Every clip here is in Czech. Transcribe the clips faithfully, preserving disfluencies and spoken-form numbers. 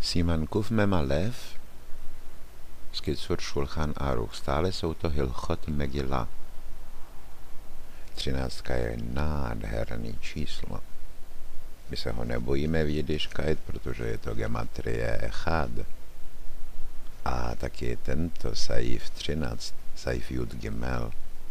Simankův Memalev z Kitzur Šulchan Aruch. Stále jsou to Hilchot Megila. Třináctka je nádherný číslo. My se ho nebojíme v jidiškajt, protože je to gematrie echad. A taky tento Saif třináct, Saif Jud Gimel,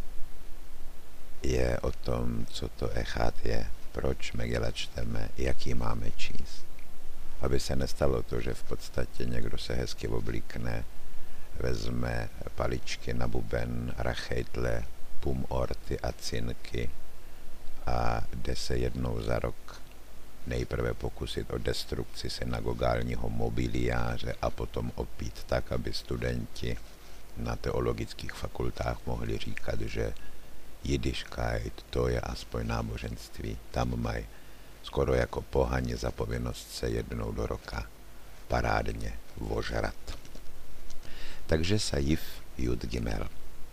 je o tom, co to echad je, proč Megila čteme, jaký máme číst. Aby se nestalo to, že v podstatě někdo se hezky oblíkne, vezme paličky na buben, rachejtle, pum orty a cinky a jde se jednou za rok nejprve pokusit o destrukci synagogálního mobiliáře a potom opít tak, aby studenti na teologických fakultách mohli říkat, že jidiškajt, to je aspoň náboženství. Tam mají skoro jako pohani za povinnost se jednou do roka parádně vožrat. Takže Saif Jud Gimel.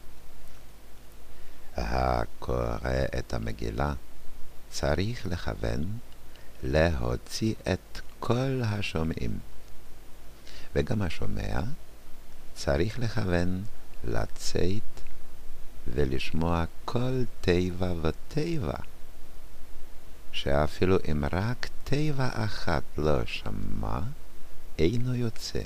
הקורא את המגילה צריך לכוון להוציא את כל השומעים, וגם השומע צריך לכוון לצאת ולשמוע כל טבע וטבע, שאפילו אם רק טבע אחת לא שמע, אינו יוצא.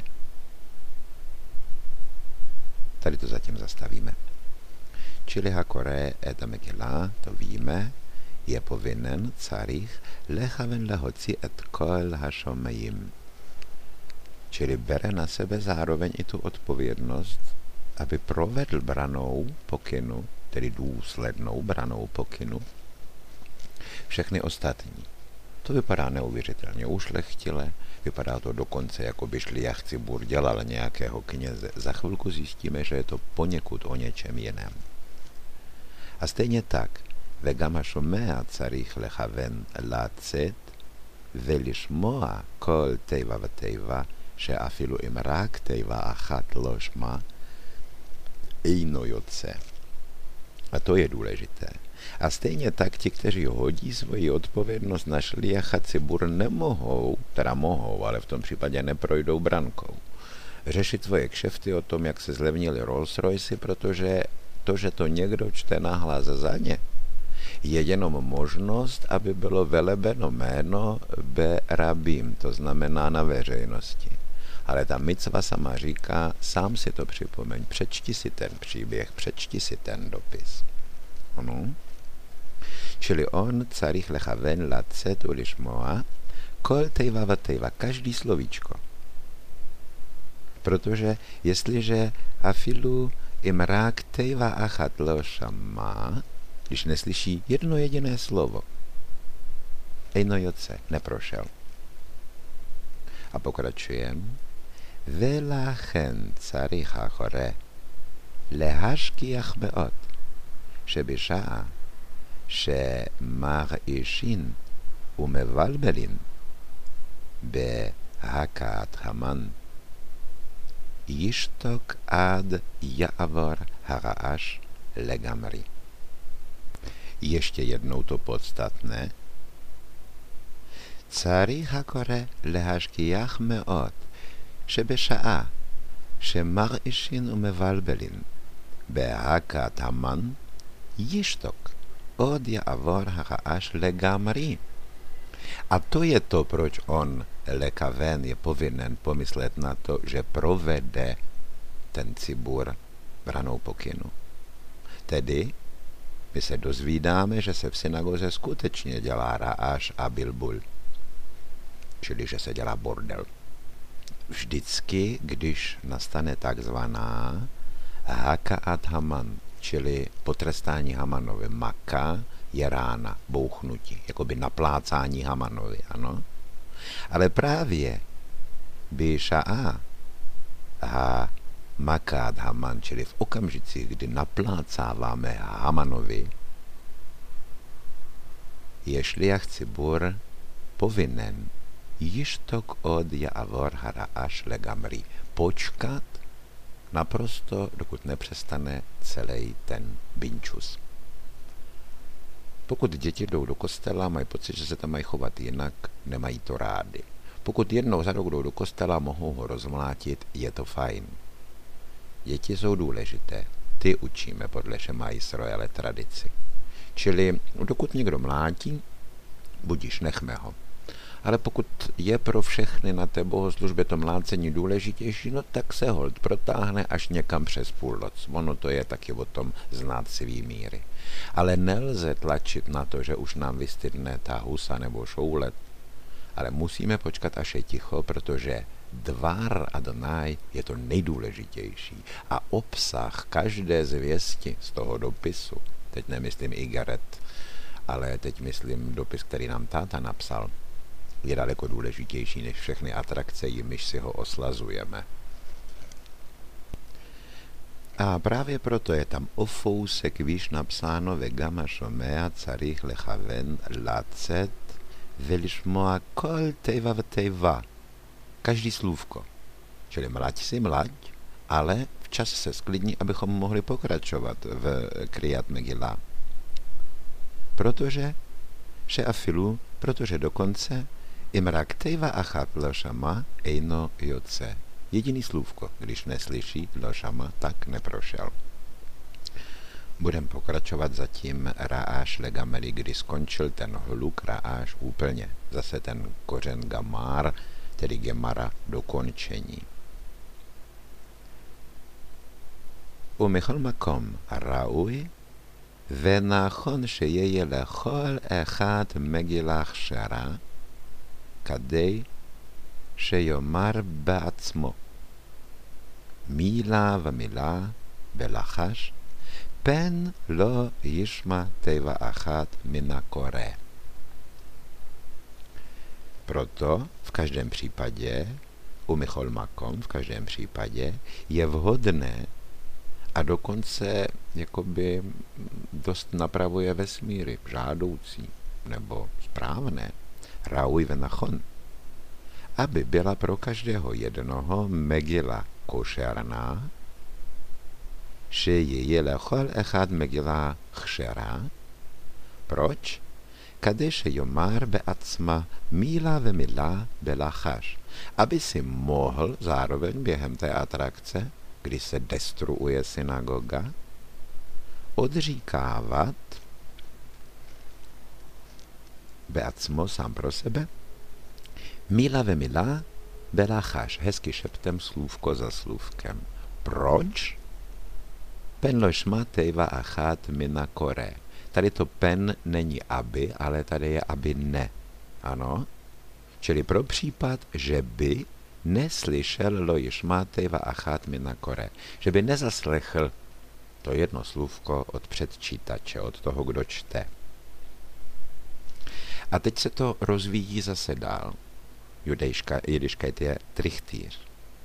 Tady to zatím zastavíme. Čili hakore eta megila, to víme, je povinen carich lechaven lehoci et kol hašomejim. Čili bere na sebe zároveň i tu odpovědnost, aby provedl branou pokynu, tedy důslednou branou pokynu, všechny ostatní. To vypadá neuvěřitelně ušlechtile, vypadá to dokonce, jako by šliach Cibur dělal nějakého kněze. Za chvilku zjistíme, že je to poněkud o něčem jiném. A stejně tak, וגם השומע צריך לכוון לצאת ולשמוע כל טבע וטבע, שאפילו אם רק טבע אחת לא שמע, אינו יוצא. A to je důležité. A stejně tak ti, kteří hodí svoji odpovědnost na šliacha Cibur, nemohou, teda mohou, ale v tom případě neprojdou brankou, řešit svoje kšefty o tom, jak se zlevnili Rolls Royce, protože to, že to někdo čte nahlas za ně, je jenom možnost, aby bylo velebeno jméno berabím, to znamená na veřejnosti. Ale ta micva sama říká, sám si to připomeň, přečti si ten příběh, přečti si ten dopis. Ano? Čili on, carich lechaven lacet ulišmoa, kol tejva va tejva, každý slovíčko. Protože jestliže afilu imrák tejva achat lo šamá, když neslyší jedno jediné slovo, ejno joce, neprošel. A pokračujem. ולכן צריך אחורה להשגיח מאוד שבשעה שמרעישין ומבלבלין בהכאת המן ישתוק עד יעבור הרעש לגמרי. Ještě jednou to podstatné. צריך הקורא להשגיח מאוד שבשעה שמרעישין ומבלבלין בהכאת המן ישתוק עוד יעבור הרעש לגמרי. A to je to, proč on, lekaven, je povinen pomyslet na to, že provede ten Cibur branou pokynu. Tedy my se dozvídáme, že se v synagoze skutečně dělá ráš a bilbul, čili že se dělá bordel. Vždycky, když nastane takzvaná hakaat Haman, čili potrestání Hamanovi. Maka je rána, bouchnutí, jakoby naplácání Hamanovi, ano? Ale právě bíša'a a makát Haman, čili v okamžicích, kdy naplácáváme Hamanovi, je šliach Cibur povinen jištok od ja'avor hara'ash legamri, počkat naprosto, dokud nepřestane celý ten binčus. Pokud děti jdou do kostela, mají pocit, že se tam mají chovat jinak, nemají to rádi. Pokud jednou za rok jdou do kostela, mohou ho rozmlátit, je to fajn. Děti jsou důležité. Ty učíme podle Šema Jisroele tradici. Čili dokud někdo mlátí, budiš, nechme ho. Ale pokud je pro všechny na té bohoslužbě to mlácení důležitější, no tak se hold protáhne až někam přes půlnoc. Ono to je taky o tom znát svý míry. Ale nelze tlačit na to, že už nám vystydne ta husa nebo šoulet, ale musíme počkat, až je ticho, protože dvar Adonaj je to nejdůležitější. A obsah každé zvěsti z toho dopisu, teď nemyslím Igaret, ale teď myslím dopis, který nám táta napsal, je daleko důležitější než všechny atrakce, jimiž si ho oslazujeme. A právě proto je tam o fousek výš napsáno Vegama šomea carich lechaven lacet velishmoa kol teiva vteiva. Každý slůvko. Čili mlaď si mlaď, ale včas se sklidní, abychom mohli pokračovat v Kriyat Megillah. Protože šeafilu, protože dokonce imrak teiva achat lošama eino joce. Jediný slůvko, když neslyší lošama, tak neprošel. Budeme pokračovat zatím Ra'áš legameli, kdy skončil ten hluk Ra'áš úplně. Zase ten kořen gamár, tedy gemara, dokončení. U michol makom ra'ui ונכון שיהיה לכל אחד מגילה כשרה כדי שיאמר בעצמו מילה ומילה בלחש פן לא ישמע תיבה אחת מן הקורא. Proto v každém případě, u Michol Makom, v každém případě, je vhodné a dokonce jakoby dost napravuje vesmíry, žádoucí nebo správné, Ra'ui venachon, aby byla pro každého jednoho Megila košerná, že je lechol echad Megila chšera. Proč? Kadeše jomar beacma míla ve mila belachaš, aby si mohl zároveň během té atrakce, kdy se destruuje synagoga, odříkávat beacmo sám pro sebe, míla ve mila belachaš, hezky šeptem, slůvko za slůvkem. Proč? Pen lošma teiva achat mina kore. Tady to pen není aby, ale tady je aby ne. Ano? Čili pro případ, že by neslyšel lo jishma teiva achat mina kore. Že by nezaslechl to jedno slůvko od předčítače, od toho, kdo čte. A teď se to rozvíjí zase dál. Judejška, jidiška je trichtýř.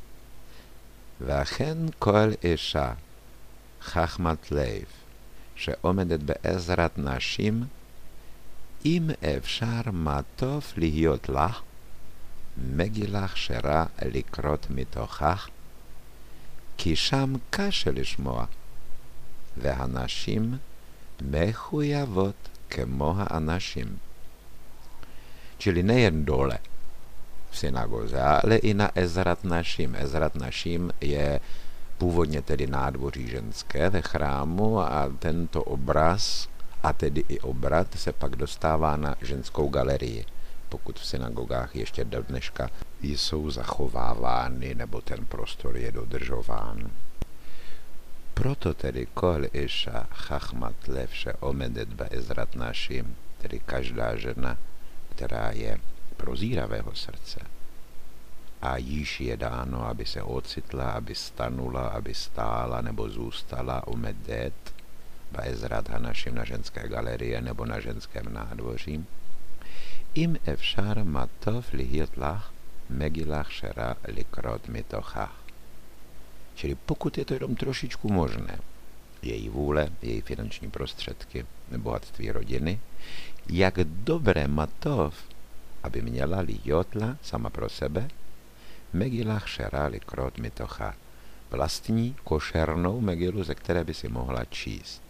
Vachen kol isha chachmat leiv שעומדת בעזרת נשים, אם אפשר מה טוב להיות לך, מגילה כשרה לקרות מתוכך, כי שם קשה לשמוע, והנשים מחויבות כמו האנשים. Čili nejen dole v synagoze, ale i na Ezrat Našim. Ezrat Našim je původně tedy nádvoří ženské ve chrámu a tento obraz, a tedy i obrat, se pak dostává na ženskou galerii, pokud v synagogách ještě do dneška jsou zachovávány, nebo ten prostor je dodržován. Proto tedy kol isha chachmat lev sheomedet be'ezrat našim, tedy každá žena, která je prozíravého srdce, a již je dáno, aby se ocitla, aby stanula, aby stála nebo zůstala umedet be'ezrat hanašim na ženské galerie nebo na ženském nádvoří. Im efshar matov lihiot lach megila chshera likrot mitochach. Čili pokud je to jenom trošičku možné, její vůle, její finanční prostředky, bohatství rodiny, jak dobré matov, aby měla lihiotla sama pro sebe, Megila chshera likrot mitocha, vlastní košernou megilu, ze které by si mohla číst.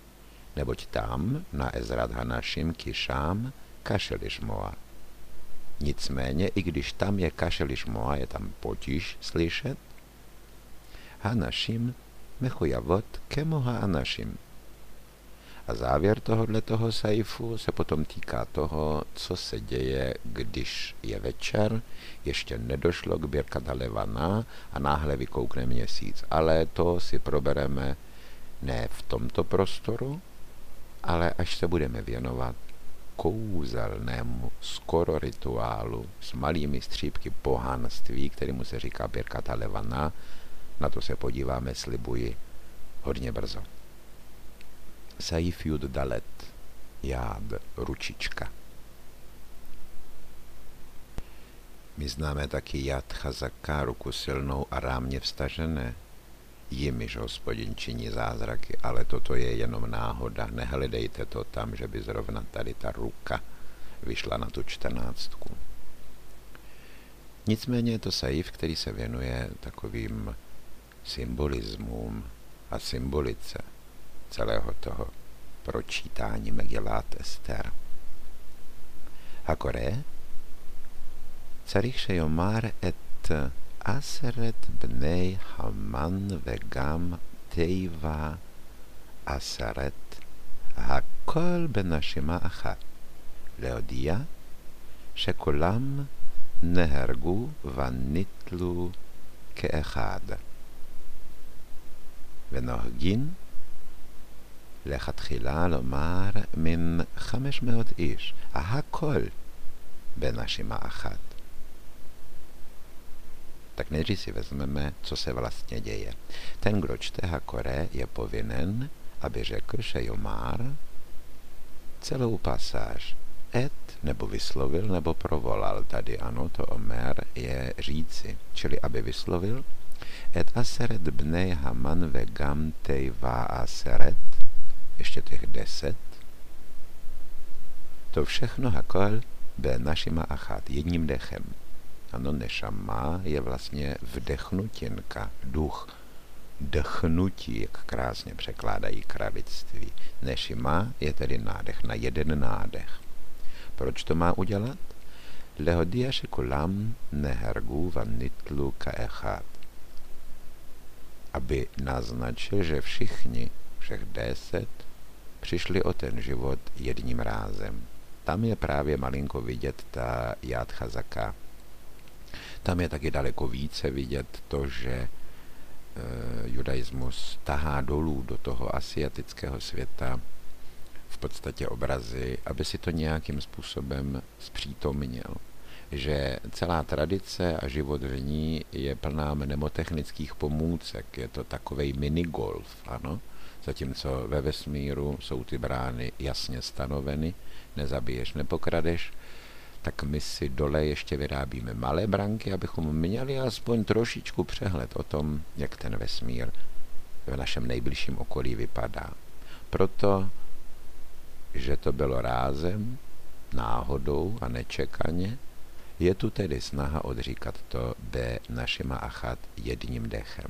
Neboť tam, na Ezrat Hanašim Kisham, kaše lishmoa. Nicméně, i když tam je kašel šmoa, je tam potíž slyšet, Hanashim mechujavot kemoha Anashim. A závěr tohoto saifu se potom týká toho, co se děje, když je večer, ještě nedošlo k Birkat Halevana a náhle vykoukne měsíc. Ale to si probereme ne v tomto prostoru, ale až se budeme věnovat kouzelnému skoro rituálu s malými střípky pohanství, kterému se říká Birkat Halevana. Na to se podíváme, slibuji, hodně brzo. Saif Jud Dalet, jád, ručička. My známe taky jád chazaka, ruku silnou a rámně vstažené. Jimiž Hospodin činí zázraky, ale toto je jenom náhoda. Nehledejte to tam, že by zrovna tady ta ruka vyšla na tu čtrnáctku. Nicméně je to saif, který se věnuje takovým symbolismům a symbolice celého toho pročítání Megilát Ester. Hakore, צריך שיאמר את עשרת בני המן וגם תיבה עשרת, הכל בנשימה אחת, להודיע שכולם נהרגו וניטלו כאחד. ונוהגין לכתחילה לומר מן חמש מאות איש, הכל בנשימה אחת. Tak nejdřív si vezmeme, co se vlastně děje. Ten, kdo čte Hakore, je povinen, aby řekl šejomár celou pasáž. Et, nebo vyslovil, nebo provolal. Tady ano, to omer je říci. Čili aby vyslovil et aseret bnei Haman vegam teiva aseret, ještě těch deset. To všechno Hakol be našima achat, jedním dechem. Ano, nešama je vlastně vdechnutinka, duch, dechnutí, jak krásně překládají kralictví. Nešima je tedy nádech, na jeden nádech. Proč to má udělat? Lehodia šekulam nehergu vanitlu kaechat. Aby naznačil, že všichni, všech deset, přišli o ten život jedním rázem. Tam je právě malinko vidět ta jád chazaka. Tam je taky daleko více vidět to, že e, judaismus tahá dolů do toho asiatického světa v podstatě obrazy, aby si to nějakým způsobem zpřítomnil. Že celá tradice a život v ní je plná mnemotechnických pomůcek. Je to takovej minigolf, ano? Zatímco ve vesmíru jsou ty brány jasně stanoveny, nezabiješ, nepokradeš, tak my si dole ještě vyrábíme malé branky, abychom měli aspoň trošičku přehled o tom, jak ten vesmír v našem nejbližším okolí vypadá. Proto, že to bylo rázem, náhodou a nečekaně, je tu tedy snaha odříkat to be našima achat jedním dechem.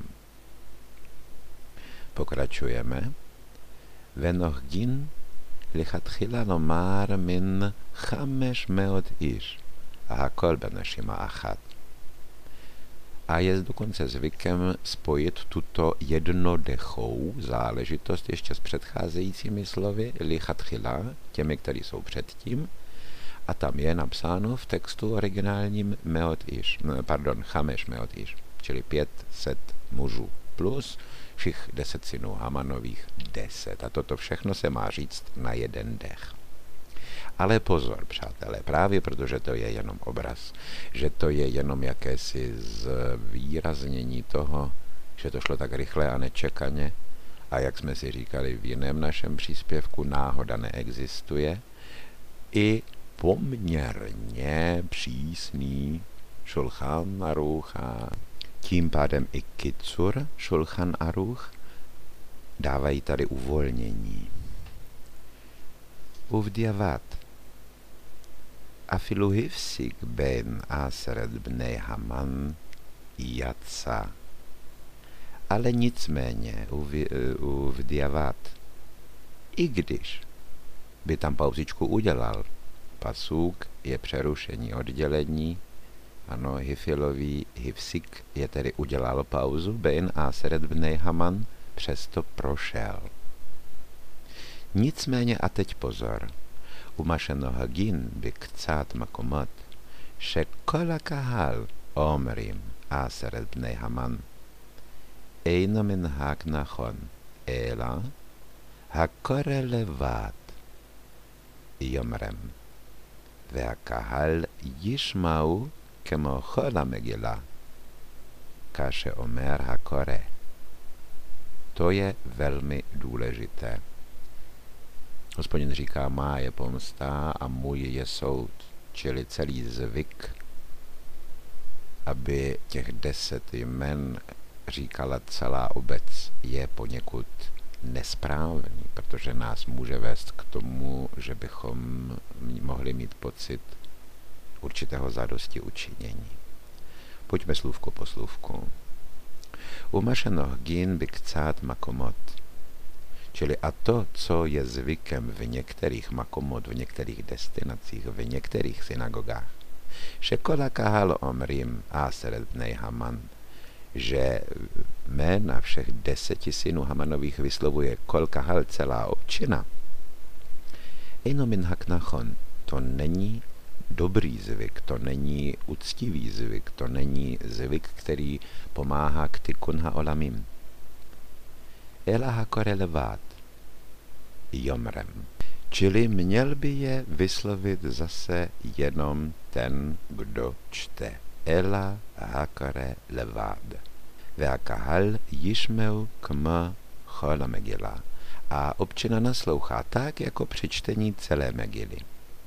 Pokračujeme. Venohgin לכתחילה לומר מן חמש מאות איש, הכל בנשימה אחת. A je dokonce zvykem spojit tuto jednodechou záležitost ještě s předcházejícími slovy lichatchila, těmi, které jsou předtím, a tam je napsáno v textu originálním meot iš, pardon, chameš meot iš, čili pět set mužů plus všich deset synů Hamanových deset. A toto všechno se má říct na jeden dech. Ale pozor, přátelé, právě protože to je jenom obraz, že to je jenom jakési zvýraznění toho, že to šlo tak rychle a nečekaně, a jak jsme si říkali v jiném našem příspěvku, náhoda neexistuje, i poměrně přísný Šulchan Aruch a tím pádem i Kitzur Šulchan Aruch dávají tady uvolnění. Uvdiavat afilu hifsik ben aseret bnei Haman jatsa. Ale nicméně uvdiavat, i když by tam pauzičku udělal, pasuk je přerušení, oddělení. Ano, Hifilový hifsik je tedy udělal pauzu, bein aseret bnei Haman přesto prošel. Nicméně a teď pozor, umašenohagin by kcát makomot, שכל הקהל אומרים עשרת בני המן. אינו מנהג נכון, אלא הקורא לבד יאמרם, והקהל ישמעו כמו כל המגילה, כשאומר הקורא. To je velmi důležité. Hospodin říká, má je pomsta a můj je soud, čili celý zvyk, aby těch deset jmen říkala celá obec, je poněkud nesprávný, protože nás může vést k tomu, že bychom mohli mít pocit určitého zadosti učinění. Pojďme slůvko po slůvku. Umašenohgin bikcát makomot. Čili a to, co je zvykem v některých makomot, v některých destinacích, v některých synagogách, šekola kahal omrim aseret bnei Haman, že jména všech deseti synů Hamanových vyslovuje kol kahal celá občina. Eino minhag nachon, to není dobrý zvyk, to není uctivý zvyk, to není zvyk, který pomáhá k tikun haolamim. Ela hakore levat jomrem. Čili měl by je vyslovit zase jenom ten, kdo čte. Ela hakore levad. Veakahal jishmeu kma chola megila. A občina naslouchá tak, jako při čtení celé megily.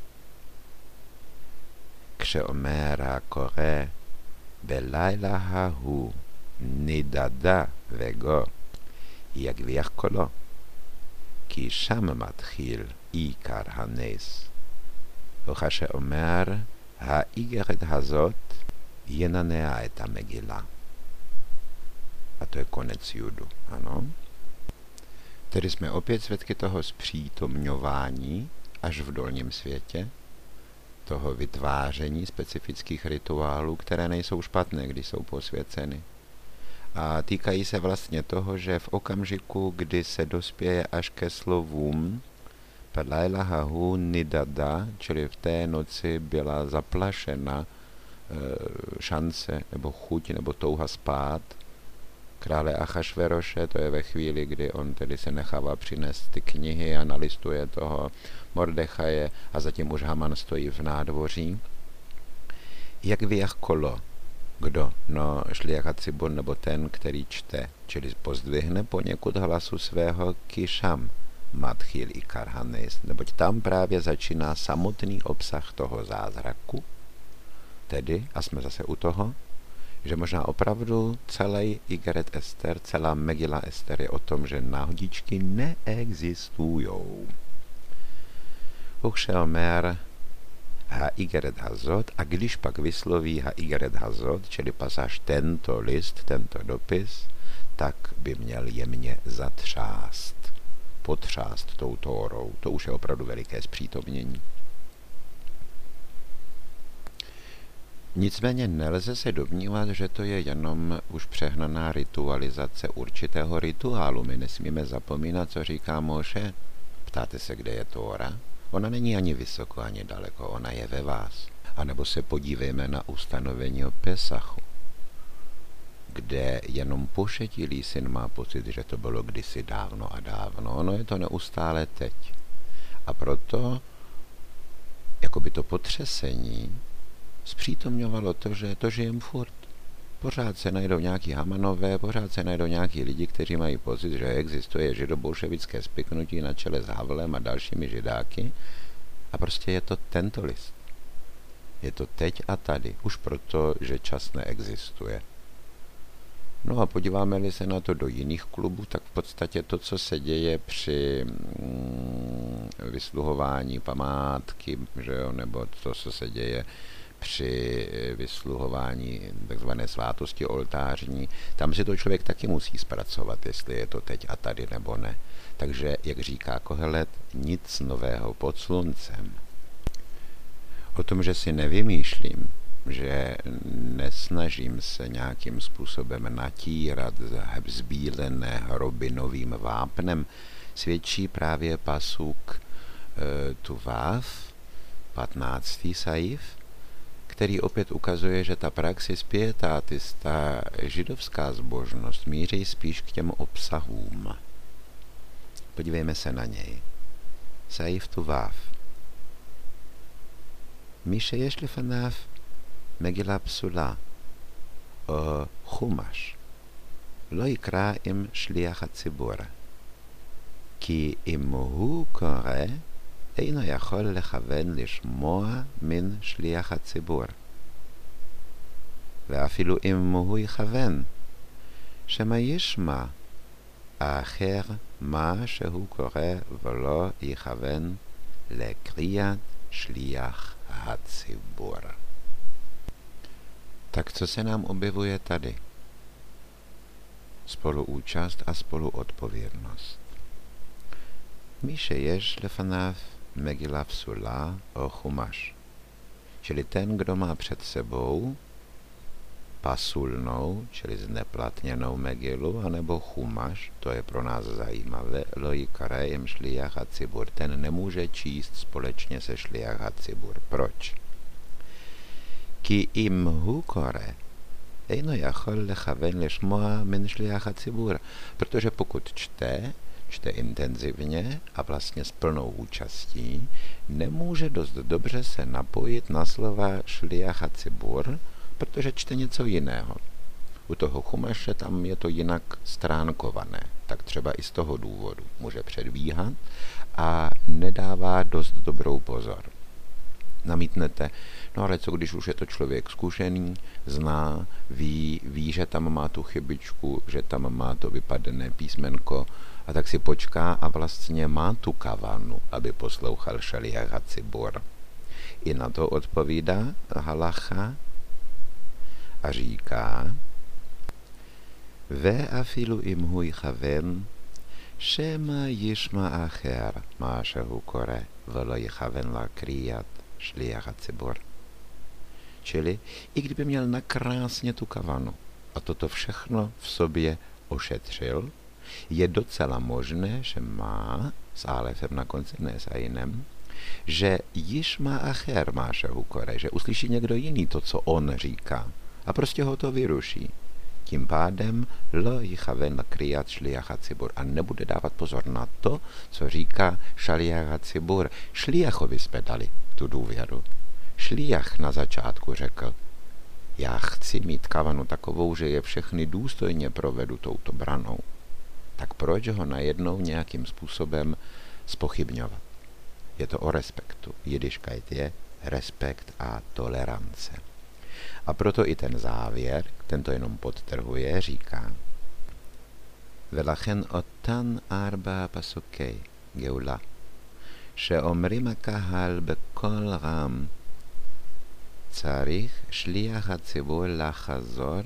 Kšeomera kore belayla hahu nidada vego יגביח קולו, כי שם מתחיל עיקר הנס. וכשאומר, האיגרת הזאת ינענע את המגילה. A to je konec judu, ano. Tedy jsme opět svědky toho zpřítomňování až v dolním světě, toho vytváření specifických rituálů, které nejsou špatné, když jsou posvěceny. A týkají se vlastně toho, že v okamžiku, kdy se dospěje až ke slovům Pelayla hahu nidada, čili v té noci byla zaplašena e, šance nebo chuť nebo touha spát krále Achašveroše, to je ve chvíli, kdy on tedy se nechává přinést ty knihy a nalistuje toho Mordechaje a zatím už Haman stojí v nádvoří. Jak vyjach kolo? Kdo? No, šliach Cibur, nebo ten, který čte, čili pozdvihne poněkud hlasu svého kišam matchil i karhanes, neboť tam právě začíná samotný obsah toho zázraku. Tedy, a jsme zase u toho, že možná opravdu celý Igeret Ester, celá Megila Ester je o tom, že náhodičky neexistujou. Uchšelmer Ha-Igeret Hazot, a když pak vysloví Ha-Igeret Hazot, čili pasáž tento list, tento dopis, tak by měl jemně zatřást, potřást tou Tórou. To už je opravdu veliké zpřítomnění. Nicméně nelze se domnívat, že to je jenom už přehnaná ritualizace určitého rituálu. My nesmíme zapomínat, co říká Moše. Ptáte se, kde je Tóra? Ona není ani vysoko, ani daleko, ona je ve vás. A nebo se podívejme na ustanovení o Pesachu, kde jenom pošetilý syn má pocit, že to bylo kdysi dávno a dávno. Ono je to neustále teď. A proto, jakoby to potřesení, zpřítomňovalo to, že to žijem furt. Pořád se najdou nějaký Hamanové, pořád se najdou nějaký lidi, kteří mají pocit, že existuje židobolševické spiknutí na čele s Havlem a dalšími židáky. A prostě je to tento list. Je to teď a tady, už proto, že čas neexistuje. No a podíváme-li se na to do jiných klubů, tak v podstatě to, co se děje při mm, vysluhování památky, že jo, nebo to, co se děje při vysluhování takzvané svátosti oltářní, tam si to člověk taky musí zpracovat, jestli je to teď a tady nebo ne. Takže, jak říká Kohelet, nic nového pod sluncem. O tom, že si nevymýšlím, že nesnažím se nějakým způsobem natírat vzbílené hroby novým vápnem, svědčí právě pasuk e, Tuvav, patnáctý saif, který opět ukazuje, že ta praxis pietátis, ta židovská zbožnost, míří spíš k těm obsahům. Podívejme se na něj. Saif Tuvav. מי שיש לפניו מגילה פסולה או חומש לא יקרא עם שליח הציבור, כי אם הוא קורא אינו יכול לכוון לשמוע מן שליח הציבור, ואפילו אם הוא יכוון שמא ישמע האחר מה שהוא קורא ולא יכוון לקריאת šliach hatzibur. Tak co se nám objevuje tady? Spoluúčast a spoluodpovědnost. Míše jež lefanav megila psula o chumaš. Čili ten, kdo má před sebou pasulnou, čili zneplatněnou megilu, anebo chumaš, to je pro nás zajímavé, loji karejem šliach hatzibur. Ten nemůže číst společně se šliach hatzibur. Proč? Ki im hu kore, eino jachol lechaven lešmoa min šliach hatzibur. Protože pokud čte, čte intenzivně a vlastně s plnou účastí, nemůže dost dobře se napojit na slova šliach hatzibur, protože čte něco jiného. U toho chumaše tam je to jinak stránkované, tak třeba i z toho důvodu může předbíhat a nedává dost dobrou pozor. Namítnete, no ale co když už je to člověk zkušený, zná, ví, ví, že tam má tu chybičku, že tam má to vypadené písmenko a tak si počká a vlastně má tu kavanu, aby poslouchal šaliach hatzibur. I na to odpovídá halacha a říká ve afilu im hu יכוון שמא ישמע האחר מה שהוא קורא ולא יכוון לקריאת שליח הציבור. Čili i kdyby měl nakrásně tu kavanu a toto všechno v sobě ošetřil, je docela možné, že má s álefem na konci, ne s ajinem, že již má acher má šehu kore, že uslyší někdo jiný to, co on říká. A prostě ho to vyruší. Tím pádem lo jichaven lakriat šliach hatzibur a nebude dávat pozor na to, co říká šliach hatzibur. Šliachovi jsme dali tu důvěru. Šliach na začátku řekl, já chci mít kavanu takovou, že je všechny důstojně provedu touto branou. Tak proč ho najednou nějakým způsobem zpochybňovat? Je to o respektu. Jidiškajt je respekt a tolerance. A proto i ten závěr, ten to jenom podtrhuje, říká ולכן אותן ארבע פסוקי גאולה שאומרים הקהל בקול רם צריך שליח הציבור לחזור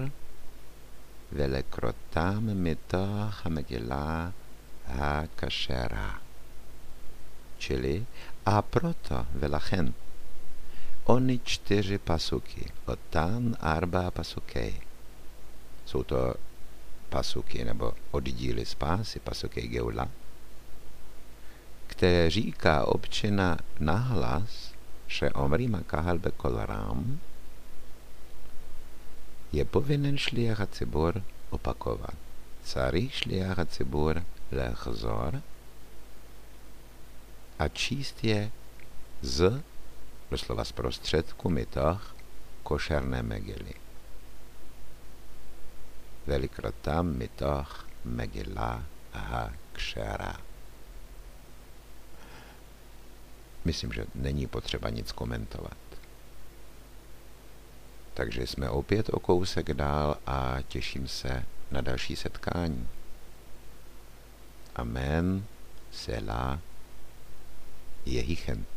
ולקרותם מתוך המגילה הכשרה. Čili a proto ולכן Ony čtyři pasuky, otan arba pasukej. Jsou to pasuky nebo oddíly spásy, pasuky geula, které říká občina nahlas, že omrima kahal bekol ram, je povinen šliach hatzibur opakovat. Carich šliach hatzibur lechzor a číst je z doslova z prostředku mitoch košerné megily. Velikrotam mitoch megila ha kšera. Myslím, že není potřeba nic komentovat. Takže jsme opět o kousek dál a těším se na další setkání. Amen, Selah, Jehi Chen.